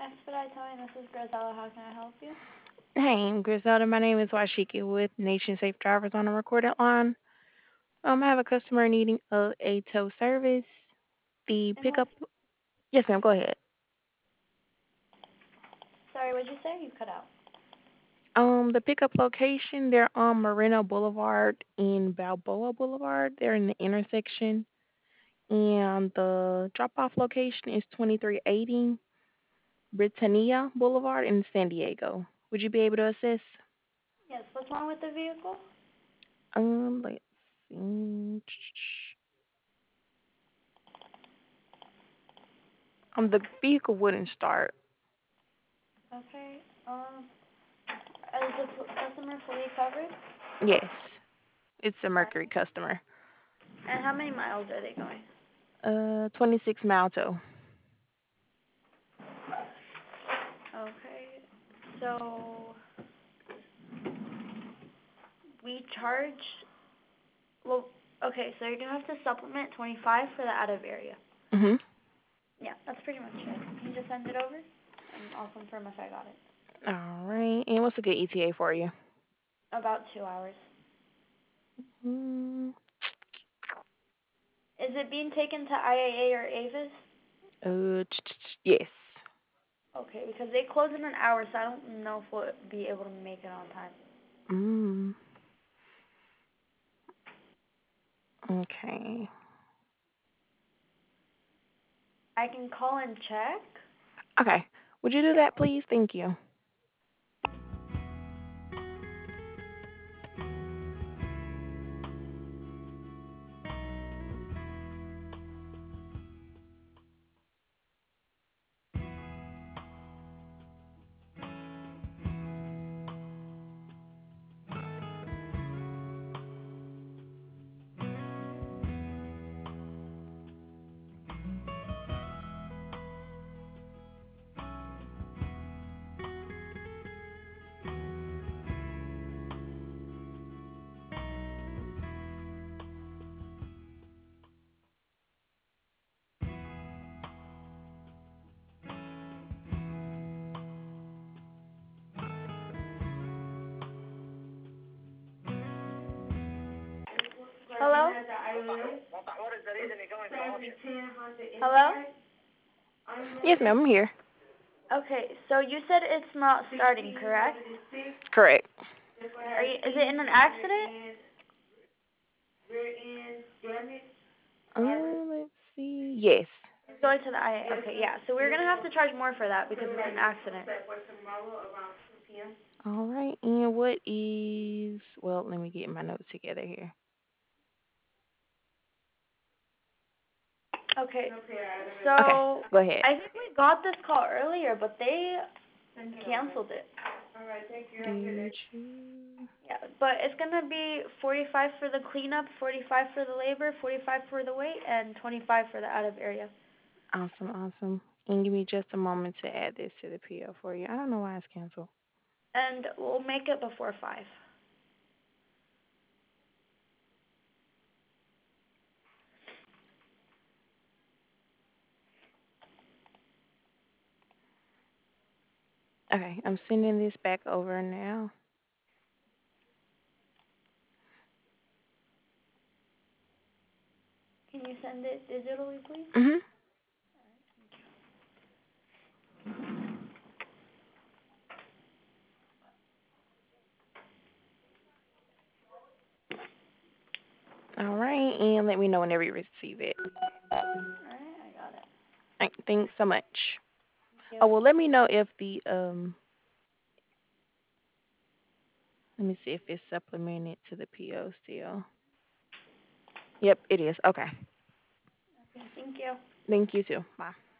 Expedite Towing, this is Grisella. How can I help you? Hey, Griselda. My name is Washiki with Nation Safe Drivers on a recorded line. I have a customer needing a tow service. The And what? pickup. Yes, ma'am. Go ahead. Sorry, what'd you say? You cut out. The pickup location. They're on Moreno Boulevard in Balboa Boulevard. They're in the intersection, and the drop-off location is 2380 Britannia Boulevard in San Diego. Would you be able to assist? Yes, what's wrong with the vehicle? Let's see. The vehicle wouldn't start. Okay. Is the customer fully covered? Yes, it's a Alright. Mercury customer. And how many miles are they going? 26 Malto. Okay. So we charge. Well, okay. So you're gonna have to supplement 25 for the out of area. Mhm. Yeah, that's pretty much it. Can you just send it over, and I'll confirm if I got it. All right. And what's a good ETA for you? About 2 hours. Mm, Is it being taken to IAA or Avis? yes. Okay, because they close in an hour, so I don't know if we'll be able to make it on time. Mm, okay. I can call and check. Okay. Would you do that, please? Thank you. Hello? Hello? Yes, ma'am. I'm here. Okay, so you said it's not starting, correct? Correct. Is it in an accident? Let's see. Yes. It's going to the IA. Okay, yeah. So we're gonna have to charge more for that because it's an accident. All right. And what is? Well, let me get my notes together here. Okay. Okay. So Go ahead. I think we got this call earlier, but they canceled it. Did you? Yeah, but it's gonna be 45 for the cleanup, 45 for the labor, 45 for the weight, and 25 for the out of area. Awesome. Awesome. And give me just a moment to add this to the PO for you. I don't know why it's canceled. And we'll make it before 5. Okay. I'm sending this back over now. Can you send it digitally, please? Mhm. All right. And let me know whenever you receive it. Alright, I got it. All right, thanks so much. Thank Oh you. well, let me know if the let me see if it's supplemented to the PO still. Yep, it is. Okay. Okay, thank you. Thank you too. Bye.